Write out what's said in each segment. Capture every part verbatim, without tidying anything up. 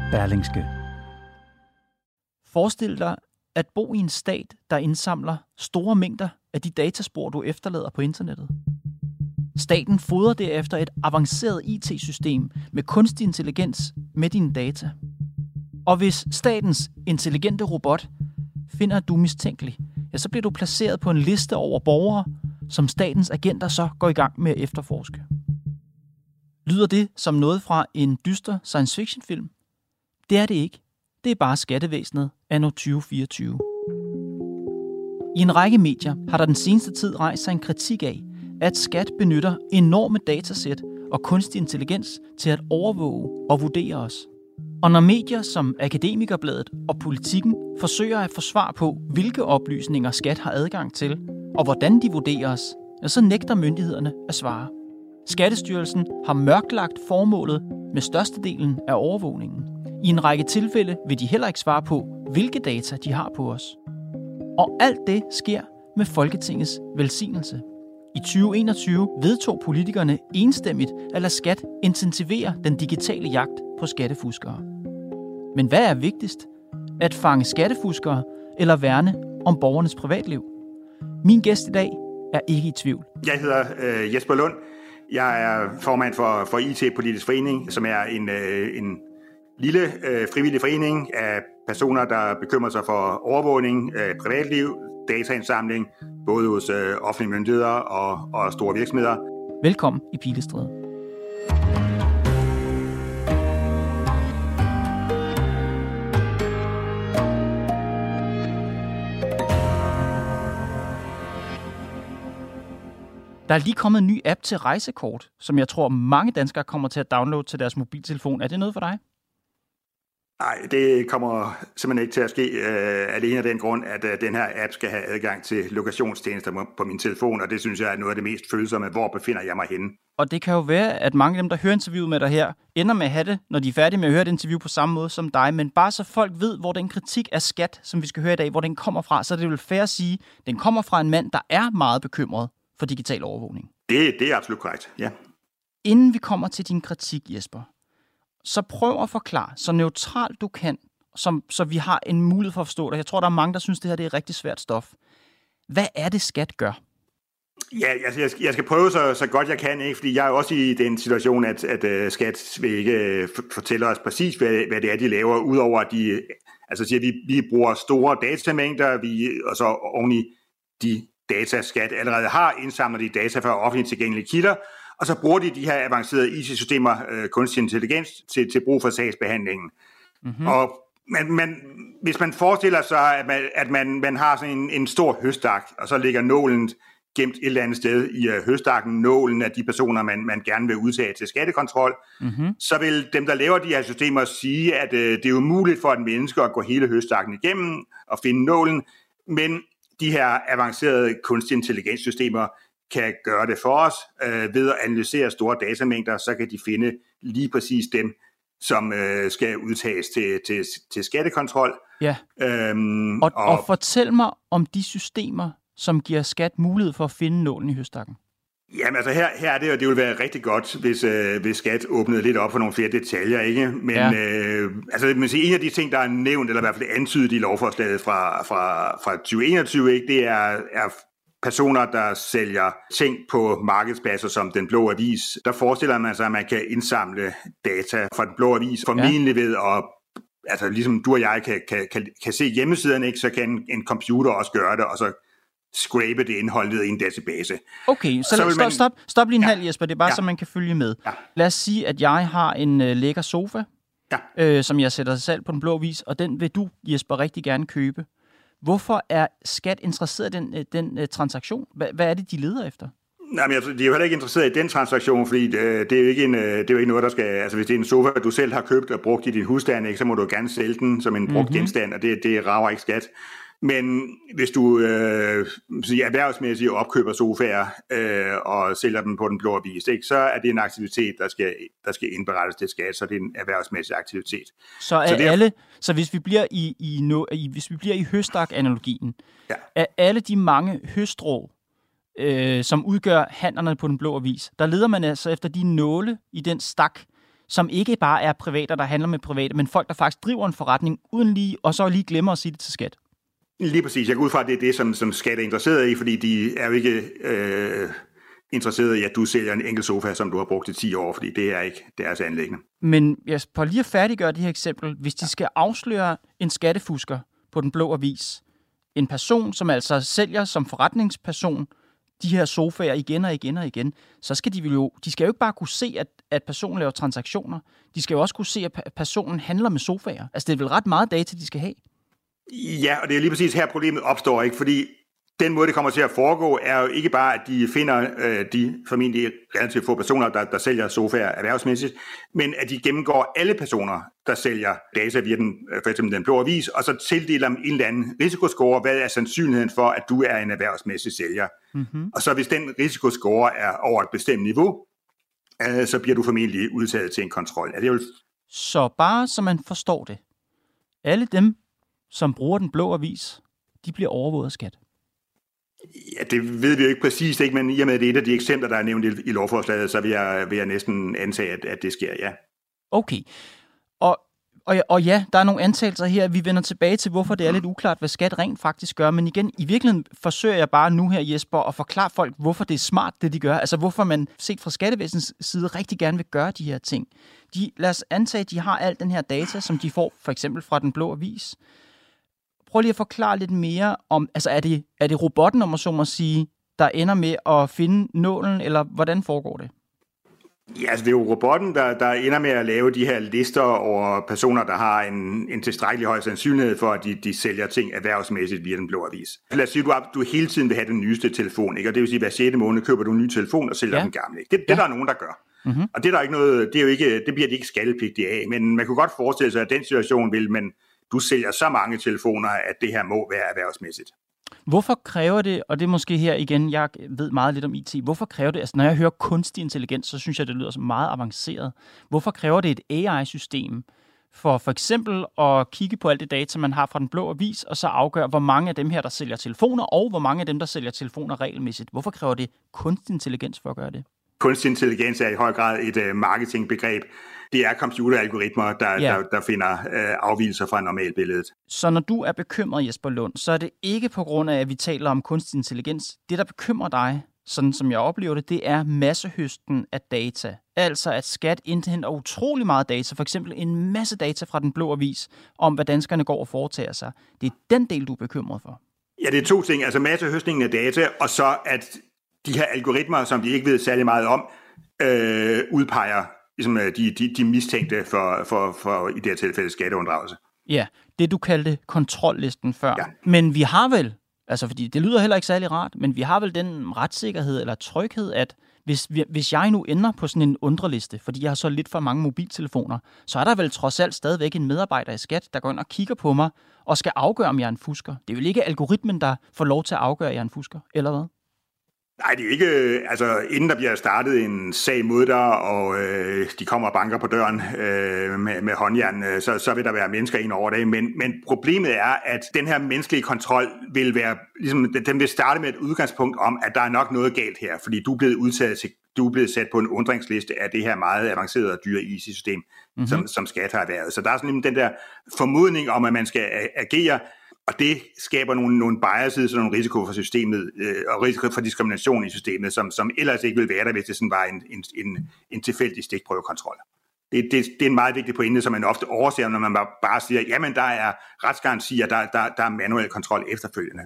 Berlingske. Forestil dig at bo i en stat, der indsamler store mængder af de dataspor, du efterlader på internettet. Staten fodrer derefter et avanceret I T-system med kunstig intelligens med dine data. Og hvis statens intelligente robot finder, at du er mistænkelig, ja, så bliver du placeret på en liste over borgere, som statens agenter så går i gang med at efterforske. Lyder det som noget fra en dyster science fiction film? Det er det ikke. Det er bare skattevæsenet anno tyve fireogtyve. I en række medier har der den seneste tid rejst sig en kritik af, at skat benytter enorme datasæt og kunstig intelligens til at overvåge og vurdere os. Og når medier som Akademikerbladet og Politikken forsøger at få svar på, hvilke oplysninger skat har adgang til, og hvordan de vurderer os, ja, så nægter myndighederne at svare. Skattestyrelsen har mørklagt formålet med størstedelen af overvågningen. I en række tilfælde vil de heller ikke svare på, hvilke data de har på os. Og alt det sker med Folketingets velsignelse. I tyve enogtyve vedtog politikerne enstemmigt at lade skat intensivere den digitale jagt på skattefuskere. Men hvad er vigtigst? At fange skattefuskere eller værne om borgernes privatliv? Min gæst i dag er ikke i tvivl. Jeg hedder øh, Jesper Lund. Jeg er formand for, for I T-politisk forening, som er en, øh, en lille øh, frivillig forening af personer, der bekymrer sig for overvågning, øh, privatliv, dataindsamling, både hos øh, offentlige myndigheder og, og store virksomheder. Velkommen i Pilestræde. Der er lige kommet en ny app til rejsekort, som jeg tror mange danskere kommer til at downloade til deres mobiltelefon. Er det noget for dig? Nej, det kommer simpelthen ikke til at ske øh, alene af den grund, at øh, den her app skal have adgang til lokationstjenester på min telefon, og det synes jeg er noget af det mest følsomme. Hvor befinder jeg mig henne? Og det kan jo være, at mange af dem, der hører interviewet med dig her, ender med at have det, når de er færdige med at høre et interview på samme måde som dig. Men bare så folk ved, hvor den kritik af skat, som vi skal høre i dag, hvor den kommer fra, så er det vel fair at sige, at den kommer fra en mand, der er meget bekymret for digital overvågning. Det, det er absolut korrekt, ja. Inden vi kommer til din kritik, Jesper, så prøv at forklare så neutralt du kan, som, så vi har en mulighed for at forstå det. Jeg tror, der er mange, der synes, det her det er rigtig svært stof. Hvad er det, skat gør? Ja, altså jeg, jeg skal prøve så, så godt jeg kan, ikke? Fordi jeg er også i den situation, at, at uh, skat vil ikke uh, fortælle os præcis, hvad, hvad det er, de laver, udover at de, altså siger, vi, vi bruger store datamængder, vi, og så oven i de data, skat allerede har, indsamler de data fra offentligt tilgængelige kilder, og så bruger de de her avancerede I T-systemer, øh, kunstig intelligens, til, til brug for sagsbehandlingen. Mm-hmm. Og man, man, hvis man forestiller sig, at man, at man, man har sådan en, en stor høstak, og så ligger nålen gemt et eller andet sted i uh, høstakken, nålen af de personer, man, man gerne vil udtage til skattekontrol, mm-hmm. så vil dem, der laver de her systemer, sige, at uh, det er umuligt for et menneske at gå hele høstakken igennem og finde nålen, men de her avancerede kunstig intelligenssystemer kan gøre det for os. Øh, ved at analysere store datamængder, så kan de finde lige præcis dem, som øh, skal udtages til, til, til skattekontrol. Ja. Øhm, og, og, og fortæl mig om de systemer, som giver skat mulighed for at finde nålen i høstakken. Jamen altså her, her er det jo, det ville være rigtig godt, hvis, øh, hvis skat åbnede lidt op for nogle flere detaljer, ikke? Men ja. øh, altså man siger, en af de ting, der er nævnt, eller i hvert fald antydet i lovforslaget fra, fra, fra tyve enogtyve, ikke? Det er, er personer, der sælger ting på markedspladser som Den Blå Avis. Der forestiller man sig, at man kan indsamle data fra Den Blå Avis, formentlig ja. ved at, altså ligesom du og jeg kan, kan, kan, kan se hjemmesiderne, ikke? Så kan en, en computer også gøre det, og så scrape det indhold ned i en database. Okay, så, så stop, man... stop, stop lige en ja. halv, Jesper. Det er bare, ja. så man kan følge med. Ja. Lad os sige, at jeg har en øh, lækker sofa, ja. øh, som jeg sætter til salg på Den Blå Avis, og den vil du, Jesper, rigtig gerne købe. Hvorfor er skat interesseret i den, øh, den øh, transaktion? Hva, hvad er det, de leder efter? Nej, men jeg, de er jo heller ikke interesseret i den transaktion, fordi det, det, er jo ikke en, det er jo ikke noget, der skal... Altså, hvis det er en sofa, du selv har købt og brugt i din husstand, ikke, så må du gerne sælge den som en brugt mm-hmm. genstand, og det, det rager ikke skat. Men hvis du øh, erhvervsmæssigt opkøber sofaer øh, og sælger dem på Den Blå Avis, ikke, så er det en aktivitet, der skal, der skal indberettes til skat, så det er en erhvervsmæssig aktivitet. Så, er så, er, alle, så hvis vi bliver i, i, no, i, hvis vi bliver i høstak-analogien, ja. er alle de mange høstrå, øh, som udgør handlerne på Den Blå Avis, der leder man altså efter de nåle i den stak, som ikke bare er private, der handler med private, men folk, der faktisk driver en forretning uden lige, og så lige glemmer at sige det til skat. Lige præcis. Jeg går ud fra, at det er det, som, som skat er interesseret i, fordi de er jo ikke øh, interesseret i, at du sælger en enkelt sofa, som du har brugt i ti år, fordi det er ikke deres anliggende. Men jeg på lige at færdiggøre det her eksempel. Hvis de skal afsløre en skattefusker på Den Blå Avis, en person, som altså sælger som forretningsperson de her sofaer igen og igen og igen, så skal de jo, de skal jo ikke bare kunne se, at, at personen laver transaktioner. De skal jo også kunne se, at personen handler med sofaer. Altså, det er vel ret meget data, de skal have. Ja, og det er lige præcis her, problemet opstår, ikke? Fordi den måde, det kommer til at foregå, er jo ikke bare, at de finder øh, de formentlig relativt få personer, der, der sælger sofaer erhvervsmæssigt, men at de gennemgår alle personer, der sælger data via den, for eksempel Den Blå Avis, og så tildeler dem en eller anden risikoscore. Hvad er sandsynligheden for, at du er en erhvervsmæssig sælger? Mm-hmm. Og så hvis den risikoscore er over et bestemt niveau, øh, så bliver du formentlig udtaget til en kontrol. Er det jo... Så bare så man forstår det. Alle dem, som bruger Den Blå Avis, de bliver overvåget af skat. Ja, det ved vi jo ikke præcist, ikke? Men i og med, at det er et af de eksempler, der er nævnt i, i lovforslaget, så vil jeg, vil jeg næsten antage, at, at det sker, ja. Okay. Og, og, og ja, der er nogle antagelser her. Vi vender tilbage til, hvorfor det er lidt uklart, hvad skat rent faktisk gør. Men igen, i virkeligheden forsøger jeg bare nu her, Jesper, at forklare folk, hvorfor det er smart, det de gør. Altså, hvorfor man set fra skattevæsenets side rigtig gerne vil gøre de her ting. De, lad os antage, at de har al den her data, som de får for eksempel fra Den Blå Avis. Prøv lige at forklare lidt mere om, altså er det, er det robotten, om man så må sige, der ender med at finde nålen, eller hvordan foregår det? Ja, altså det er jo robotten, der, der ender med at lave de her lister over personer, der har en, en tilstrækkelig høj sandsynlighed for, at de, de sælger ting erhvervsmæssigt via Den Blå Avis. Lad os sige, at du, du hele tiden vil have den nyeste telefon, ikke? Og det vil sige, at hver sjette måned køber du en ny telefon og sælger ja. den gamle. Ikke? Det, det ja. der er nogen, der gør. Mm-hmm. Og det, der er ikke noget, det, er jo ikke, det bliver de ikke skattepligtige af, men man kunne godt forestille sig, at den situation vil, men du sælger så mange telefoner, at det her må være erhvervsmæssigt. Hvorfor kræver det, og det er måske her igen, jeg ved meget lidt om I T, hvorfor kræver det, altså når jeg hører kunstig intelligens, så synes jeg, det lyder så meget avanceret. Hvorfor kræver det et A I-system for for eksempel at kigge på alt det data, man har fra Den Blå Avis, og så afgøre, hvor mange af dem her, der sælger telefoner, og hvor mange af dem, der sælger telefoner regelmæssigt? Hvorfor kræver det kunstig intelligens for at gøre det? Kunstig intelligens er i høj grad et uh, marketingbegreb. Det er computeralgoritmer, der, ja. der, der finder uh, afvigelser fra normalbilledet. Så når du er bekymret, Jesper Lund, så er det ikke på grund af, at vi taler om kunstig intelligens. Det, der bekymrer dig, sådan som jeg oplever det, det er massehøsten af data. Altså at skat indhenter utrolig meget data, for eksempel en masse data fra Den Blå Avis, om hvad danskerne går og foretager sig. Det er den del, du er bekymret for. Ja, det er to ting. Altså massehøstningen af data, og så at de her algoritmer, som de ikke ved særlig meget om, øh, udpeger ligesom, de, de, de mistænkte for, for, for i det her tilfælde skatteunddragelse. Ja, det du kaldte kontrollisten før. Ja. Men vi har vel, altså fordi det lyder heller ikke særlig rart, men vi har vel den retssikkerhed eller tryghed, at hvis, vi, hvis jeg nu ender på sådan en undreliste, fordi jeg har så lidt for mange mobiltelefoner, så er der vel trods alt stadigvæk en medarbejder i skat, der går ind og kigger på mig og skal afgøre, om jeg er en fusker. Det er jo ikke algoritmen, der får lov til at afgøre, at jeg er en fusker, eller hvad? Nej, det er ikke, altså inden der bliver startet en sag mod dig, og øh, de kommer og banker på døren øh, med, med håndjern, øh, så, så vil der være mennesker ind over det. Men, men problemet er, at den her menneskelige kontrol vil være, ligesom, den vil starte med et udgangspunkt om, at der er nok noget galt her, fordi du er blevet udtaget til, du er blevet sat på en undringsliste af det her meget avancerede og dyre I C-system, mm-hmm. som, som skat har været. Så der er sådan den der formodning om, at man skal agere. Og det skaber nogle, nogle biases og nogle risiko for systemet, øh, og risiko for diskrimination i systemet, som, som ellers ikke ville være der, hvis det sådan var en, en, en, en tilfældig stikprøvekontrol. Det, det, det er en meget vigtig pointe, som man ofte overser, når man bare siger, jamen der er retsgarantier, der, der, der er manuel kontrol efterfølgende.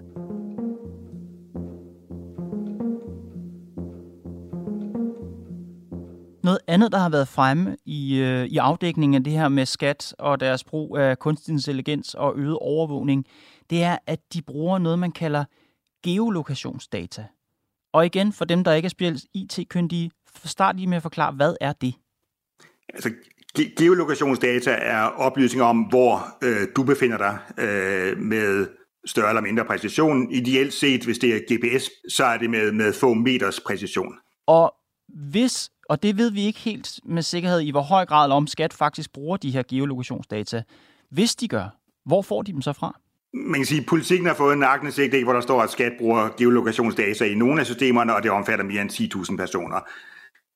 Noget andet, der har været fremme i, øh, i afdækningen af det her med skat og deres brug af kunstig intelligens og øget overvågning, det er, at de bruger noget, man kalder geolokationsdata. Og igen, for dem, der ikke er specielt I T-kyndige, start lige med at forklare, hvad er det? Altså, ge- geolokationsdata er oplysninger om, hvor øh, du befinder dig øh, med større eller mindre præcision. Ideelt set, hvis det er G P S, så er det med, med få meters præcision. Og hvis Og det ved vi ikke helt med sikkerhed i, hvor høj grad eller om skat faktisk bruger de her geolokationsdata. Hvis de gør, hvor får de dem så fra? Man kan sige, at politikken har fået en aktindsigt, hvor der står, at skat bruger geolokationsdata i nogle af systemerne, og det omfatter mere end ti tusind personer.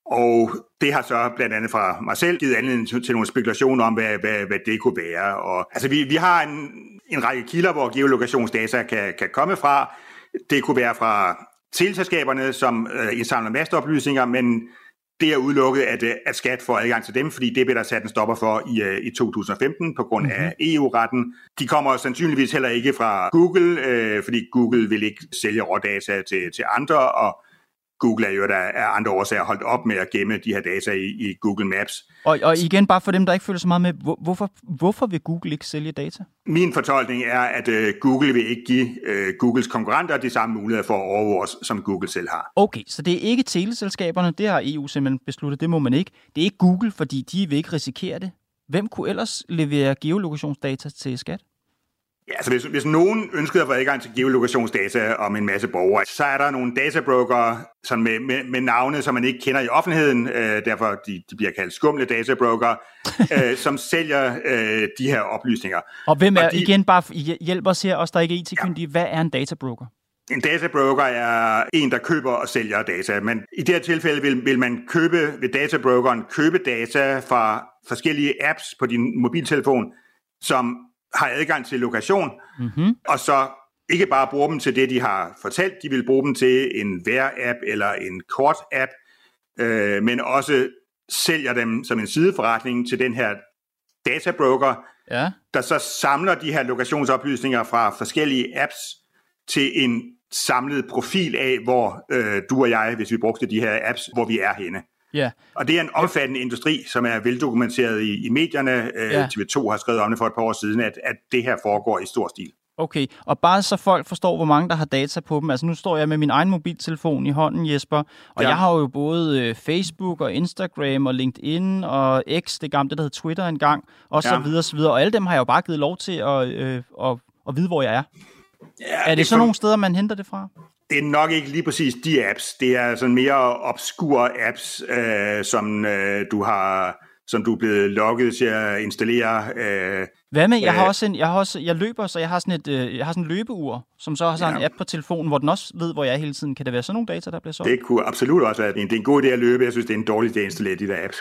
Og det har så blandt andet fra mig selv givet anledning til nogle spekulationer om, hvad, hvad, hvad det kunne være. Og, altså vi, vi har en, en række kilder, hvor geolokationsdata kan, kan komme fra. Det kunne være fra teleselskaberne, som øh, indsamler masteoplysninger, men det er udelukket, at, at skat får adgang til dem, fordi det blev der sat en stopper for i, i to tusind og femten på grund af mm-hmm. E U-retten. De kommer sandsynligvis heller ikke fra Google, øh, fordi Google vil ikke sælge rådata til, til andre, og Google er jo der er andre årsager holdt op med at gemme de her data i, i Google Maps. Og, og igen, bare for dem, der ikke følger så meget med, hvor, hvorfor, hvorfor vil Google ikke sælge data? Min fortolkning er, at uh, Google vil ikke give uh, Googles konkurrenter de samme muligheder for at overvåge os, som Google selv har. Okay, så det er ikke teleselskaberne, det har E U simpelthen besluttet, det må man ikke. Det er ikke Google, fordi de vil ikke risikere det. Hvem kunne ellers levere geolokationsdata til skat? Ja, altså hvis, hvis nogen ønskede at få adgang til geolokationsdata om en masse borgere, så er der nogle databrokere sådan med, med, med navne, som man ikke kender i offentligheden, øh, derfor de, de bliver kaldt skumle databrokere, øh, som sælger øh, de her oplysninger. Og hvem er, og de, igen bare hjælp os her, os der ikke er I T-kyndige, ja. Hvad er en databroker? En databroker er en, der køber og sælger data, men i det her tilfælde vil, vil man købe, ved databrokeren købe data fra forskellige apps på din mobiltelefon, som har adgang til lokation, mm-hmm. og så ikke bare bruge dem til det, de har fortalt, de vil bruge dem til en vejr-app eller en kort-app, øh, men også sælger dem som en sideforretning til den her databroker, ja. Der så samler de her lokationsoplysninger fra forskellige apps til en samlet profil af, hvor øh, du og jeg, hvis vi brugte de her apps, hvor vi er henne. Yeah. Og det er en omfattende industri, som er veldokumenteret i, i medierne. Yeah. T V to har skrevet om det for et par år siden, at, at det her foregår i stor stil. Okay, og bare så folk forstår, hvor mange der har data på dem. Altså nu står jeg med min egen mobiltelefon i hånden, Jesper, og ja. Jeg har jo både Facebook og Instagram og LinkedIn og X, det gamle, der hedder Twitter engang, og så ja. videre, så videre. Og alle dem har jeg jo bare givet lov til at, øh, at, at vide, hvor jeg er. Ja, er det, det så for... nogle steder, man henter det fra? Det er nok ikke lige præcis de apps. Det er sådan mere obskure apps, øh, som øh, du har, som du er blevet logget til at installere. Øh, Hvad med? Jeg har også en, jeg har også, jeg løber, så jeg har sådan et, øh, jeg har sådan en løbeur, som så har sådan ja. en app på telefonen, hvor den også ved, hvor jeg er hele tiden. Kan det være sådan nogle data, der bliver solgt? Det kunne absolut også være. Det er en god idé at løbe. Jeg synes, det er en dårlig idé at installere de der apps.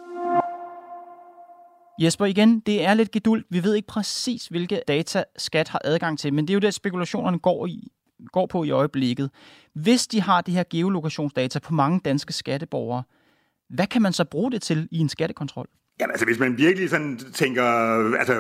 Jesper, igen, det er lidt geduld. Vi ved ikke præcis, hvilke data skat har adgang til, men det er jo det, spekulationerne går i. går på i øjeblikket. Hvis de har de her geolokationsdata på mange danske skatteborgere, hvad kan man så bruge det til i en skattekontrol? Jamen altså, hvis man virkelig sådan tænker, altså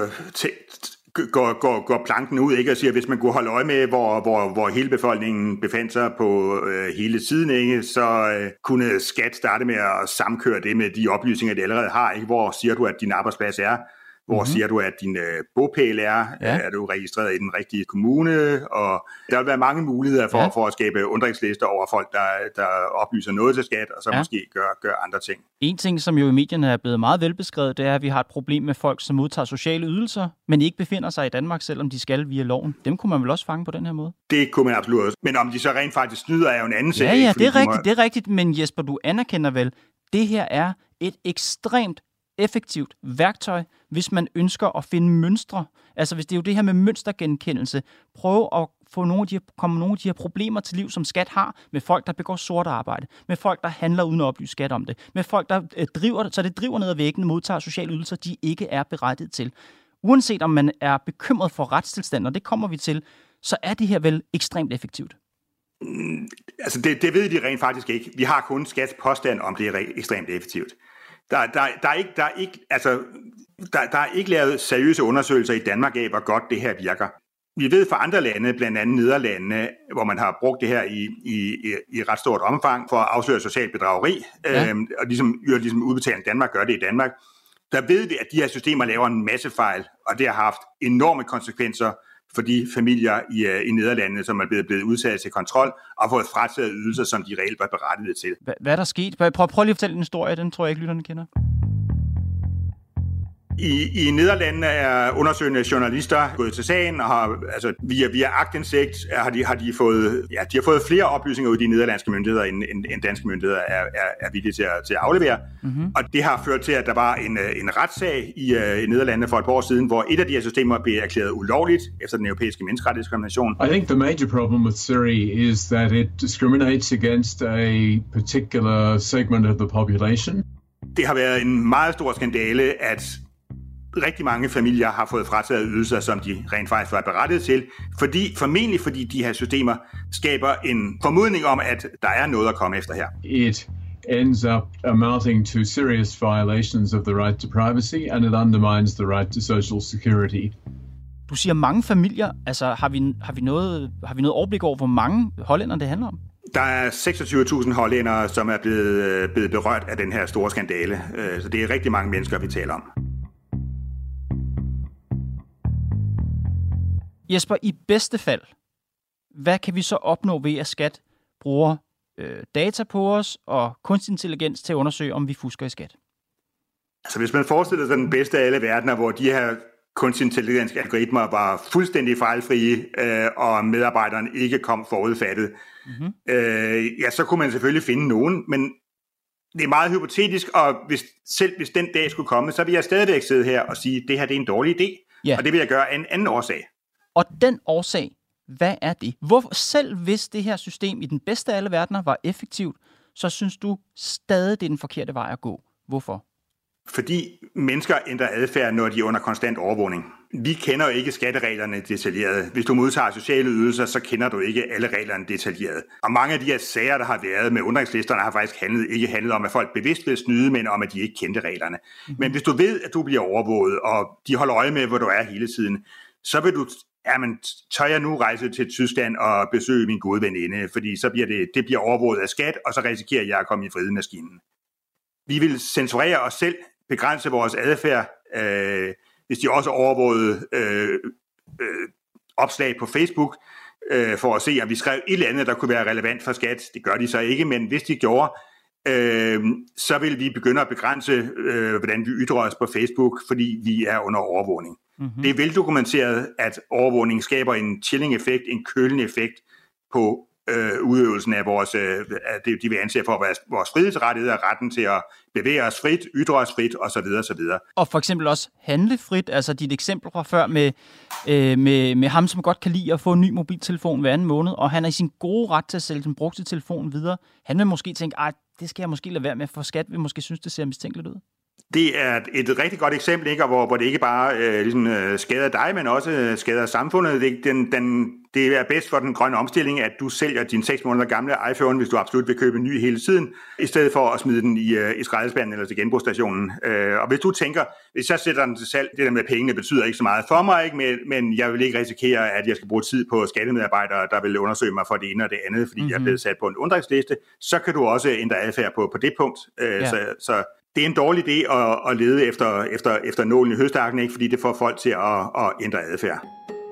t- går, går, går planken ud, ikke, og siger, hvis man kunne holde øje med, hvor, hvor, hvor hele befolkningen befandt sig på øh, hele tiden, ikke, så øh, kunne skat starte med at samkøre det med de oplysninger, de allerede har. Ikke? Hvor siger du, at din arbejdsplads er? Hvor mm-hmm. siger du, at din øh, bopæl er? Ja. Er du registreret i den rigtige kommune? Og der vil være mange muligheder for, ja. for at skabe undringslister over folk, der, der oplyser noget til skat, og så ja. måske gør, gør andre ting. En ting, som jo i medierne er blevet meget velbeskrevet, det er, at vi har et problem med folk, som modtager sociale ydelser, men ikke befinder sig i Danmark, selvom de skal via loven. Dem kunne man vel også fange på den her måde? Det kunne man absolut også. Men om de så rent faktisk snyder, er jo en anden sag. Ja, ja, det er rigtigt, må... det er rigtigt. Men Jesper, du anerkender vel, det her er et ekstremt effektivt værktøj, hvis man ønsker at finde mønstre. Altså hvis det er jo det her med mønstergenkendelse. Prøv at få nogle af de her, komme nogle af de her problemer til liv, som skat har, med folk, der begår sort arbejde, med folk, der handler uden at oplyse skat om det, med folk, der øh, driver, så det driver ned ad væggen, modtager sociale ydelser, de ikke er berettiget til. Uanset om man er bekymret for retstilstand, og det kommer vi til, så er det her vel ekstremt effektivt. Mm, altså det, det ved de rent faktisk ikke. Vi har kun skats påstand om, det er ekstremt effektivt. Der, der, der, er ikke, der, er ikke, altså, der, der er ikke lavet seriøse undersøgelser i Danmark af, hvor godt det her virker. Vi ved fra andre lande, blandt andet Nederlandene, hvor man har brugt det her i, i, i ret stort omfang for at afsløre socialt bedrageri, ja. øhm, og ligesom, ligesom Udbetaling Danmark gør det i Danmark. Der ved vi, at de her systemer laver en masse fejl, og det har haft enorme konsekvenser for de familier i, i Nederlandene, som er blevet, blevet udsat til kontrol og fået frataget ydelser, som de reelt var berettiget til. Hvad, hvad er der sket? Prøv, prøv lige at fortælle en historie, den tror jeg ikke, lytterne kender. I, I Nederlandene er undersøgende journalister gået til sagen, og har, altså, via, via aktindsigt har de, har, de fået, ja, de har fået flere oplysninger ud af de nederlandske myndigheder, end, end, end danske myndigheder er, er, er villige til at, til at aflevere. Mm-hmm. Og det har ført til, at der var en, en retssag i, uh, i Nederlandene for et par år siden, hvor et af de her systemer blev erklæret ulovligt efter den europæiske menneskerettighedskonvention. I think the major problem with Siri is that it discriminates against a particular segment of the population. Det har været en meget stor skandale, at rigtig mange familier har fået frataget ydelser, som de rent faktisk var berettiget til, fordi, formentlig fordi de her systemer skaber en formodning om, at der er noget at komme efter her. It ends up amounting to serious violations of the right to privacy, and it undermines the right to social security. Du siger mange familier, altså har vi, har vi, noget, har vi noget overblik over, hvor mange hollændere det handler om? Der er seksogtyve tusind hollændere, som er blevet, blevet berørt af den her store skandale, så det er rigtig mange mennesker, vi taler om. Jesper, i bedste fald, hvad kan vi så opnå ved, at skat bruger øh, data på os og kunstig intelligens til at undersøge, om vi fusker i skat? Altså hvis man forestiller sig den bedste af alle verdener, hvor de her kunstig intelligens algoritmer var fuldstændig fejlfrie, øh, og medarbejderen ikke kom forudfattet, mm-hmm. øh, ja, så kunne man selvfølgelig finde nogen, men det er meget hypotetisk, og hvis, selv hvis den dag skulle komme, så vil jeg stadigvæk sidde her og sige, at det her det er en dårlig idé, ja. Og det vil jeg gøre af en anden årsag. Og den årsag, hvad er det? Hvor, selv hvis det her system i den bedste af alle verdener var effektivt, så synes du stadig, det er den forkerte vej at gå. Hvorfor? Fordi mennesker ændrer adfærd, når de er under konstant overvågning. Vi kender jo ikke skattereglerne detaljeret. Hvis du modtager sociale ydelser, så kender du ikke alle reglerne detaljeret. Og mange af de her sager, der har været med undringslisterne, har faktisk handlet, ikke handlet om, at folk bevidst vil snyde, men om, at de ikke kendte reglerne. Mm-hmm. Men hvis du ved, at du bliver overvåget, og de holder øje med, hvor du er hele tiden, så vil du, jamen, tør jeg nu rejse til Tyskland og besøge min gode veninde, fordi så bliver det, det bliver overvåget af skat, og så risikerer jeg at komme i vridemaskinen. Vi vil censurere os selv, begrænse vores adfærd, øh, hvis de også overvågede øh, øh, opslag på Facebook, øh, for at se, om vi skrev et eller andet, der kunne være relevant for skat. Det gør de så ikke, men hvis de gjorde, øh, så vil vi begynde at begrænse, øh, hvordan vi ytrer os på Facebook, fordi vi er under overvågning. Mm-hmm. Det er veldokumenteret, at overvågning skaber en chilling-effekt, en kølende effekt på øh, udøvelsen af vores, øh, det de vil anse for vores, vores frihedsrettigheder, retten til at bevæge os frit, ytre os frit osv. osv. Og for eksempel også handle frit, altså dit eksempel fra før med, øh, med, med ham, som godt kan lide at få en ny mobiltelefon hver anden måned, og han er i sin gode ret til at sælge den brugte telefon videre. Han vil måske tænke, ej, det skal jeg måske lade være med, for skat vil måske synes, det ser mistænkeligt ud. Det er et rigtig godt eksempel, ikke? Hvor, hvor det ikke bare øh, ligesom, øh, skader dig, men også øh, skader samfundet. Det, den, den, det er bedst for den grønne omstilling, at du sælger din seks måneder gamle iPhone, hvis du absolut vil købe en ny hele tiden, i stedet for at smide den i, øh, i skraldespanden eller til genbrugsstationen. Øh, og hvis du tænker, hvis jeg sætter den til salg, det der med pengene betyder ikke så meget for mig, ikke? Men, men jeg vil ikke risikere, at jeg skal bruge tid på skattemedarbejdere, der vil undersøge mig for det ene og det andet, fordi mm-hmm. jeg er blevet sat på en undringsliste, så kan du også ændre adfærd på, på det punkt. Øh, ja. så, så det er en dårlig idé at, at lede efter, efter, efter nålen i høstakken, ikke? Fordi det får folk til at, at ændre adfærd.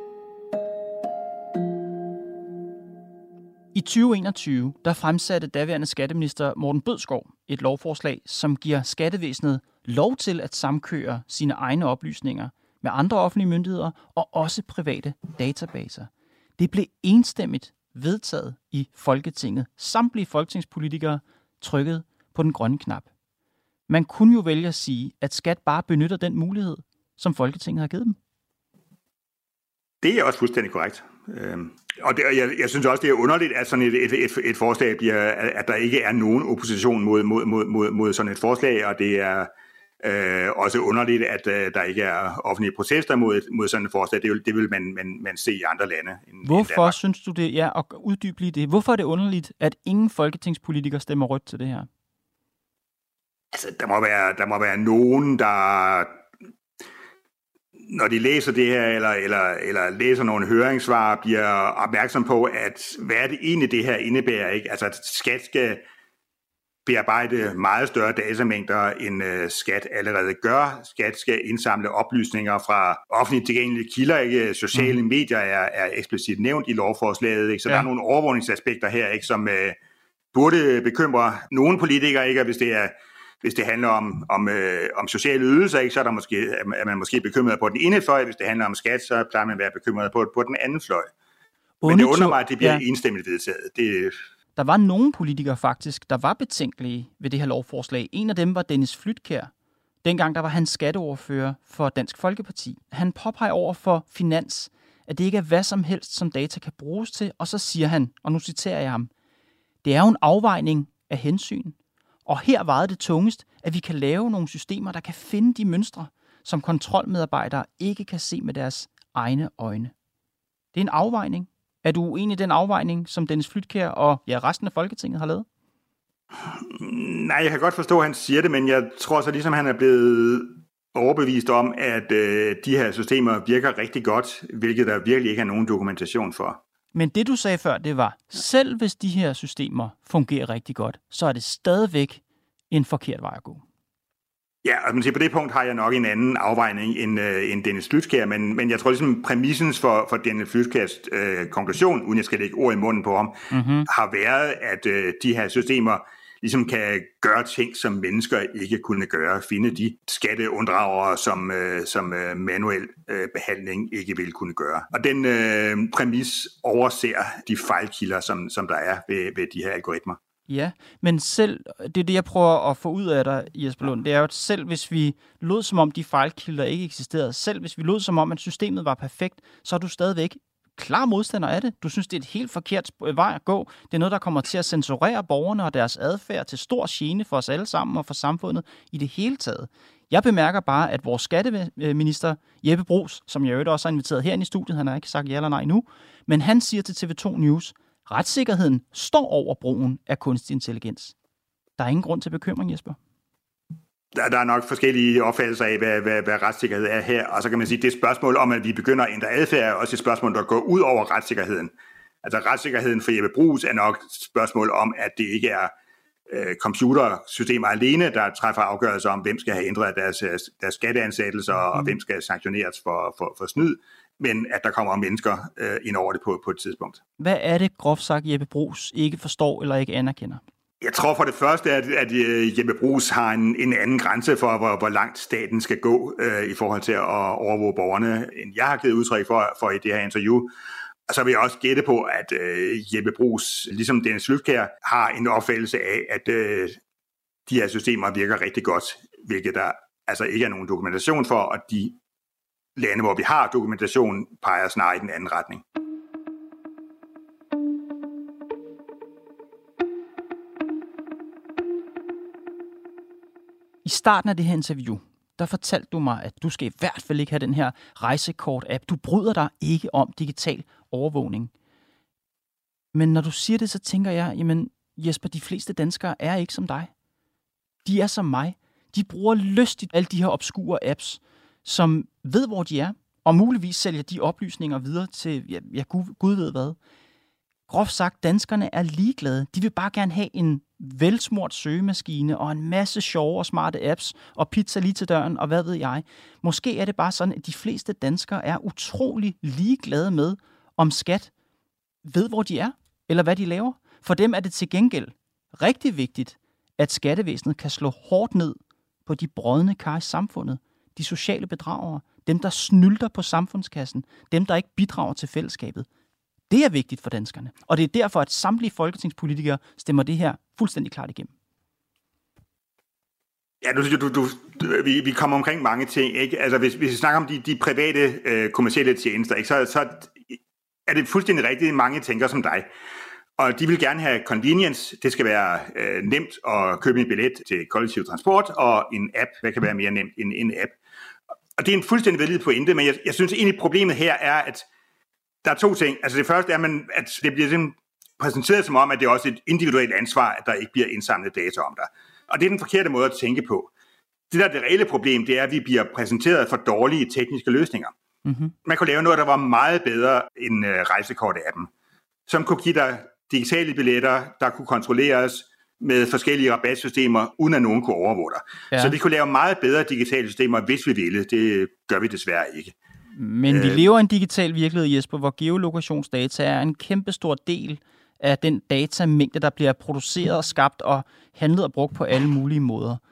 I tyve enogtyve der fremsatte daværende skatteminister Morten Bødskov et lovforslag, som giver skattevæsenet lov til at samkøre sine egne oplysninger med andre offentlige myndigheder og også private databaser. Det blev enstemmigt vedtaget i Folketinget. Samtlige folketingspolitikere trykkede på den grønne knap. Man kunne jo vælge at sige, at skat bare benytter den mulighed, som Folketinget har givet dem. Det er også fuldstændig korrekt. Øhm, og det, jeg, jeg synes også, det er underligt, at sådan et, et, et, et forslag bliver, at der ikke er nogen opposition mod, mod, mod, mod, mod sådan et forslag, og det er øh, også underligt, at øh, der ikke er offentlige protester mod, mod sådan et forslag. Det vil, det vil man, man, man se i andre lande. End, Hvorfor end synes du det? Ja, og uddyb lige det. Hvorfor er det underligt, at ingen folketingspolitikere stemmer rødt til det her? Altså, der må være, der må være nogen, der, når de læser det her, eller, eller, eller læser nogle høringssvar, bliver opmærksom på, at hvad er det egentlig, det her indebærer, ikke? Altså, at skat skal bearbejde meget større datamængder, end uh, skat allerede gør. Skat skal indsamle oplysninger fra offentligt tilgængelige kilder, ikke? Sociale mm. medier er, er eksplicit nævnt i lovforslaget, ikke? Så ja. Der er nogle overvågningsaspekter her, ikke? Som uh, burde bekymre nogle politikere, ikke? Og hvis det er Hvis det handler om, om, øh, om sociale ydelser, ikke, så er, der måske, er man måske bekymret på den ene fløj. Hvis det handler om skat, så plejer man at være bekymret på, på den anden fløj. Men det undrer mig, at det bliver ja. enstemmigt vedtaget. Det... Der var nogle politikere faktisk, der var betænkelige ved det her lovforslag. En af dem var Dennis Flydtkjær. Dengang der var han skatteordfører for Dansk Folkeparti. Han påpeger over for Finans, at det ikke er hvad som helst, som data kan bruges til. Og så siger han, og nu citerer jeg ham, det er jo en afvejning af hensyn. Og her vejede det tungest, at vi kan lave nogle systemer, der kan finde de mønstre, som kontrolmedarbejdere ikke kan se med deres egne øjne. Det er en afvejning. Er du uenig i den afvejning, som Dennis Flydtkjær og ja, resten af Folketinget har lavet? Nej, jeg kan godt forstå, at han siger det, men jeg tror så ligesom, han er blevet overbevist om, at øh, de her systemer virker rigtig godt, hvilket der virkelig ikke er nogen dokumentation for. Men det, du sagde før, det var, selv hvis de her systemer fungerer rigtig godt, så er det stadigvæk en forkert vej at gå. Ja, og man siger, på det punkt har jeg nok en anden afvejning end, øh, end Dennis Flydtkjær, men, men jeg tror ligesom præmissen for, for Dennis Flydtkjærs øh, konklusion, uden jeg skal lægge ord i munden på ham, mm-hmm. har været, at øh, de her systemer ligesom kan gøre ting, som mennesker ikke kunne gøre. Finde de skatteunddragere, som, øh, som øh, manuel øh, behandling ikke vil kunne gøre. Og den øh, præmis overser de fejlkilder, som, som der er ved, ved de her algoritmer. Ja, men selv, det er det, jeg prøver at få ud af dig, Jesper Lund, det er jo, at selv hvis vi lod som om de fejlkilder ikke eksisterede, selv hvis vi lod som om, at systemet var perfekt, så er du stadigvæk klar modstander af det. Du synes, det er et helt forkert vej at gå. Det er noget, der kommer til at censurere borgerne og deres adfærd til stor gene for os alle sammen og for samfundet i det hele taget. Jeg bemærker bare, at vores skatteminister Jeppe Bruus, som jeg jo også har inviteret herinde i studiet, han har ikke sagt ja eller nej endnu, men han siger til T V to News, retssikkerheden står over brugen af kunstig intelligens. Der er ingen grund til bekymring, Jesper. Der, der er nok forskellige opfattelser af, hvad, hvad, hvad retssikkerhed er her, og så kan man sige, at det spørgsmål om, at vi begynder at ændre adfærd, er også et spørgsmål, der går ud over retssikkerheden. Altså retssikkerheden for Jeppe Bruus er nok et spørgsmål om, at det ikke er øh, computersystemer alene, der træffer afgørelser om, hvem skal have ændret deres, deres skatteansættelser, og hvem skal sanktioneres for, for, for snyd, men at der kommer mennesker øh, ind over det på, på et tidspunkt. Hvad er det, groft sagt, Jeppe Bruus ikke forstår eller ikke anerkender? Jeg tror for det første, at, at Jeppe Bruus har en, en anden grænse for, hvor, hvor langt staten skal gå øh, i forhold til at overvåge borgerne, end jeg har givet udtryk for, for i det her interview. Og så vil jeg også gætte på, at øh, Jeppe Bruus, ligesom Dennis Flydtkjær, har en opfattelse af, at øh, de her systemer virker rigtig godt, hvilket der altså ikke er nogen dokumentation for, og de lande, hvor vi har dokumentation, peger snarere i den anden retning. I starten af det her interview, der fortalte du mig, at du skal i hvert fald ikke have den her rejsekort-app. Du bryder dig ikke om digital overvågning. Men når du siger det, så tænker jeg, jamen Jesper, de fleste danskere er ikke som dig. De er som mig. De bruger lystigt alle de her obskure apps, som ved, hvor de er, og muligvis sælger de oplysninger videre til, ja, ja Gud, Gud ved hvad. Groft sagt, danskerne er ligeglade. De vil bare gerne have en velsmurt søgemaskine og en masse sjove og smarte apps og pizza lige til døren og hvad ved jeg. Måske er det bare sådan, at de fleste danskere er utrolig ligeglade med, om skat ved, hvor de er, eller hvad de laver. For dem er det til gengæld rigtig vigtigt, at skattevæsenet kan slå hårdt ned på de brodne kar i samfundet, de sociale bedragere, dem der snylter på samfundskassen, dem der ikke bidrager til fællesskabet. Det er vigtigt for danskerne. Og det er derfor, at samtlige folketingspolitikere stemmer det her fuldstændig klart igennem. Ja, du, du, du, vi, vi kommer omkring mange ting. Ikke? Altså, hvis, hvis vi snakker om de, de private øh, kommercielle tjenester, ikke? Så, så er det fuldstændig rigtigt, mange tænker som dig. Og de vil gerne have convenience. Det skal være øh, nemt at købe en billet til kollektiv transport, og en app, hvad kan være mere nemt end en app. Og det er en fuldstændig vældig pointe, men jeg, jeg synes egentlig, problemet her er, at der er to ting. Altså det første er, at det bliver præsenteret som om, at det er også et individuelt ansvar, at der ikke bliver indsamlet data om dig. Og det er den forkerte måde at tænke på. Det der er det reelle problem, det er, at vi bliver præsenteret for dårlige tekniske løsninger. Mm-hmm. Man kunne lave noget, der var meget bedre end uh, rejsekort-appen, som kunne give dig digitale billetter, der kunne kontrolleres med forskellige rabatsystemer, uden at nogen kunne overvåge dig. Ja. Så vi kunne lave meget bedre digitale systemer, hvis vi ville. Det gør vi desværre ikke. Men vi lever i en digital virkelighed, Jesper, hvor geolokationsdata er en kæmpestor del af den datamængde, der bliver produceret, skabt og handlet og brugt på alle mulige måder.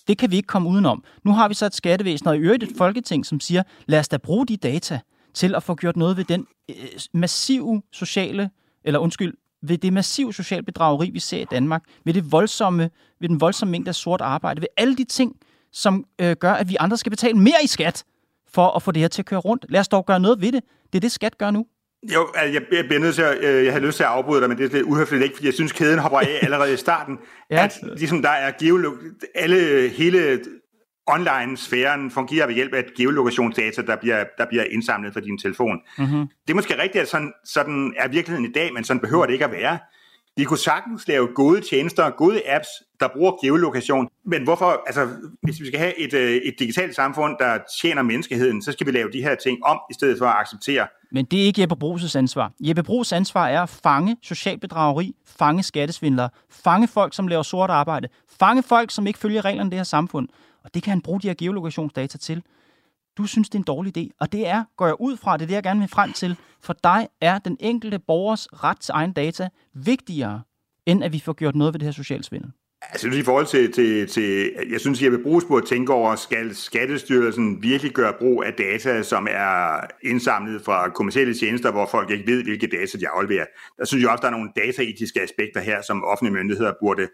Det kan vi ikke komme udenom. Nu har vi så et skattevæsen og i øvrigt et folketing, som siger, lad os da bruge de data til at få gjort noget ved den øh, massive sociale, eller undskyld, ved det massive sociale bedrageri, vi ser i Danmark, ved, det voldsomme, ved den voldsomme mængde af sort arbejde, ved alle de ting, som øh, gør, at vi andre skal betale mere i skat for at få det her til at køre rundt. Lad os dog gøre noget ved det. Det er det, skat gør nu. Jo, jeg bliver nødt til at, jeg har lyst til at afbryde dig, men det er lidt uhøfligt ikke, fordi jeg synes, kæden hopper af allerede i starten. Ja. At ligesom der er geolo- alle, hele online-sfæren fungerer ved hjælp af geolokationsdata, der bliver, der bliver indsamlet fra din telefon. Mm-hmm. Det er måske rigtigt, at sådan, sådan er virkeligheden i dag, men sådan behøver det ikke at være. Vi kunne sagtens lave gode tjenester, gode apps, der bruger geolokation. Men hvorfor, altså, hvis vi skal have et, et digitalt samfund, der tjener menneskeheden, så skal vi lave de her ting om, i stedet for at acceptere. Men det er ikke Jeppe Bruus' ansvar. Jeppe Bruus' ansvar er at fange social bedrageri, fange skattesvindlere, fange folk, som laver sort arbejde, fange folk, som ikke følger reglerne i det her samfund. Og det kan han bruge de her geolokationsdata til. Du synes, det er en dårlig idé, og det er, går jeg ud fra, det er det, jeg gerne vil frem til. For dig er den enkelte borgers ret til egen data vigtigere, end at vi får gjort noget ved det her sociale svindel. Altså i forhold til, til, til jeg synes, jeg vil bruge på at tænke over, skal Skattestyrelsen virkelig gøre brug af data, som er indsamlet fra kommercielle tjenester, hvor folk ikke ved, hvilke data de afleverer. Der synes jeg også, der er nogle dataetiske aspekter her, som offentlige myndigheder burde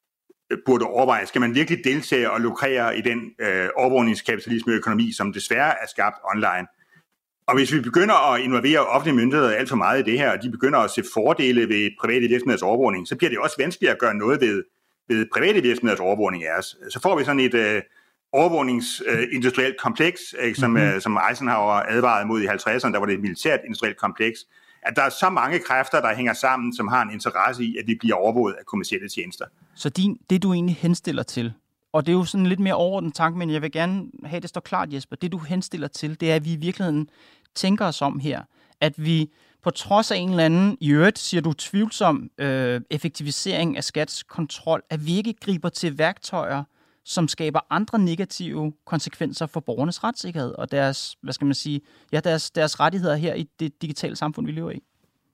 burde overveje. Skal man virkelig deltage og lukrere i den øh, overvågningskapitalisme økonomi, som desværre er skabt online? Og hvis vi begynder at involvere offentlige myndigheder alt for meget i det her, og de begynder at se fordele ved private virksomheders overvågning, så bliver det også vanskeligt at gøre noget ved, ved private virksomheders overvågning af os. Så får vi sådan et øh, overvågningsindustrielt øh, kompleks, øh, som, mm-hmm. øh, som Eisenhower advarede mod i halvtredserne, der var det et militært industrielt kompleks, at der er så mange kræfter, der hænger sammen, som har en interesse i, at vi bliver overvåget af kommercielle tjenester. Så din, det, du egentlig henstiller til, og det er jo sådan lidt mere overordnet tanke, men jeg vil gerne have, det står klart, Jesper, det du henstiller til, det er, at vi i virkeligheden tænker os om her, at vi på trods af en eller anden, i øvrigt siger du tvivlsom øh, effektivisering af skatskontrol, at vi ikke griber til værktøjer, som skaber andre negative konsekvenser for borgernes retssikkerhed og deres, hvad skal man sige, ja, deres, deres rettigheder her i det digitale samfund, vi lever i.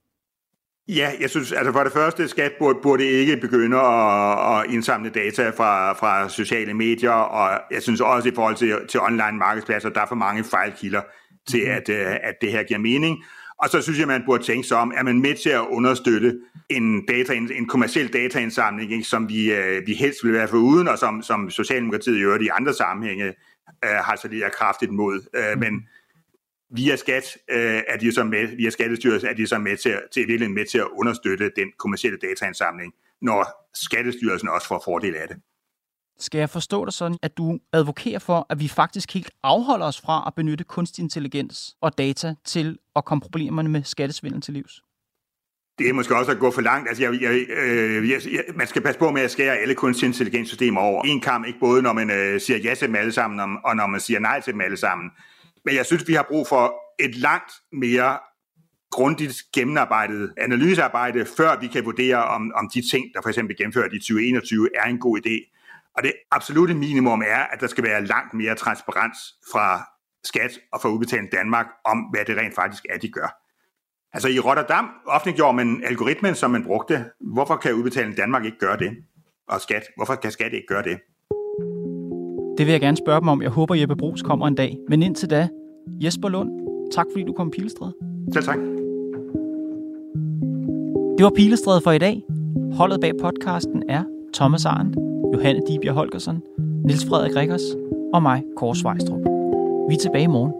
Ja, jeg synes, altså for det første, skat burde, burde ikke begynde at, at indsamle data fra, fra sociale medier, og jeg synes også i forhold til, til online markedspladser, der er for mange fejlkilder til, mm. at, at det her giver mening. Og så synes jeg, man burde tænke sig om, er man med til at understøtte en, data, en, en kommerciel dataindsamling, ikke, som vi, øh, vi helst vil være for uden, og som, som Socialdemokratiet i øvrigt i andre sammenhænge øh, har så lidt kraftigt mod. Øh, men via skat øh, er de så med, via Skattestyrelsen er de så med til, til virkelig med til at understøtte den kommercielle dataindsamling, når Skattestyrelsen også får fordel af det. Skal jeg forstå dig sådan, at du advokerer for, at vi faktisk helt afholder os fra at benytte kunstig intelligens og data til at komme problemerne med skattesvindel til livs? Det er måske også at gå for langt. Altså, jeg, jeg, øh, jeg, jeg, man skal passe på med at skære alle kunstig intelligenssystemer over en kam, ikke både når man øh, siger ja til dem alle sammen, og når man siger nej til dem alle sammen. Men jeg synes, vi har brug for et langt mere grundigt gennemarbejdet analysearbejde, før vi kan vurdere, om, om de ting, der for eksempel gennemført i tyve enogtyve, er en god idé. Og det absolutte minimum er, at der skal være langt mere transparens fra skat og fra Udbetaling Danmark om, hvad det rent faktisk er, de gør. Altså i Rotterdam offentliggjorde man algoritmen, som man brugte. Hvorfor kan Udbetaling Danmark ikke gøre det? Og skat, hvorfor kan skat ikke gøre det? Det vil jeg gerne spørge dem om. Jeg håber, Jeppe Bruus kommer en dag. Men indtil da, Jesper Lund, tak fordi du kom Pilestræde. Selv tak. Det var Pilestræde for i dag. Holdet bag podcasten er Thomas Arendt, Johanne Dibjerg Holgersen, Niels Frederik Rikkers og mig, Kåre Svejstrup. Vi er tilbage i morgen.